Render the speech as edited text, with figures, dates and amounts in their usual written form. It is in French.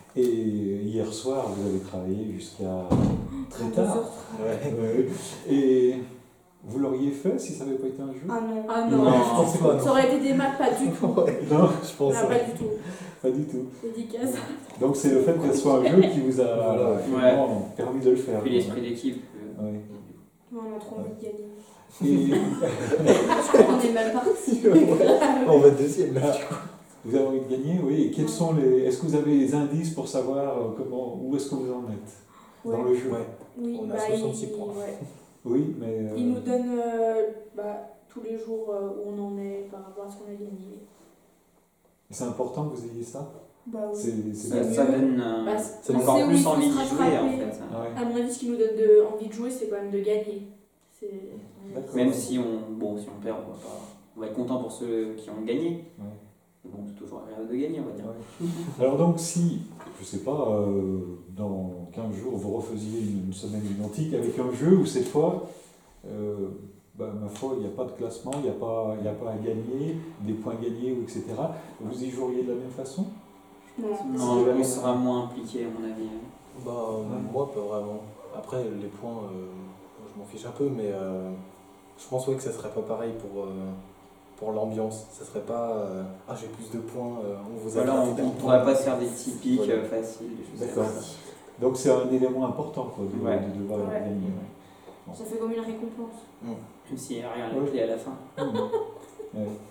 Et hier soir, vous avez travaillé jusqu'à très tard. Ouais. Et vous l'auriez fait si ça n'avait pas été un jeu? Ah non, je pense pas. Ça aurait été des maths, pas du tout. Non, je pense pas du tout. Pas du tout. Dédicace. Donc c'est le fait que ce soit un jeu qui vous a permis de le faire. Puis l'esprit d'équipe. On a trop envie de gagner. Je crois qu'on est mal parti. On va deuxième là. Vous avez envie de gagner, oui. Et quels sont les... Est-ce que vous avez des indices pour savoir où est-ce que vous en êtes dans le jeu? Oui, on a 66 points. Oui, mais... Il nous donne tous les jours où on en est par rapport à ce qu'on a gagné. C'est important que vous ayez ça? Bah oui. Ça donne encore plus envie de jouer en fait. À mon avis, ce qui nous donne envie de jouer, c'est quand même de gagner. Même si on perd, on va être content pour ceux qui ont gagné. Bon, c'est toujours agréable de gagner, on va dire. Alors donc si, je sais pas, dans 15 jours, vous refaisiez une semaine identique avec un jeu où cette fois, ma foi, il n'y a pas de classement, il n'y a pas à gagner, des points gagnés, etc. Vous y joueriez de la même façon? Non, on sera moins impliqué à mon avis. Moi, pas vraiment. Après, les points, je m'en fiche un peu, mais je pense que ça serait pas pareil pour l'ambiance. Ça serait pas j'ai plus de points, on vous a on ne pourrait pas se faire des typiques faciles. D'accord. Donc c'est un élément important quoi, de devoir gagner. Ça fait comme une récompense. Même s'il n'y a rien à la clé à la fin.